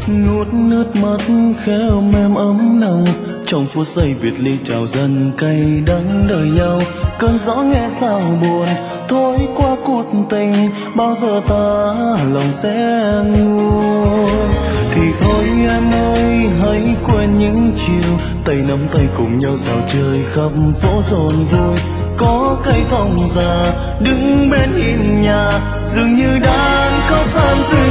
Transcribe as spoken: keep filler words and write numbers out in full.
nuốt nước mắt khéo mềm ấm nồng, trong phút giây biệt ly trào dần cay đắng đời nhau. Cơn gió nghe sao buồn thôi qua cuộc tình, bao giờ ta lòng sẽ nguôi. Thì thôi em ơi hãy quên những chiều tay nắm tay cùng nhau dạo chơi khắp phố dồn vui. Có cây thông già đứng bên hiên nhà dường như đang khóc than từ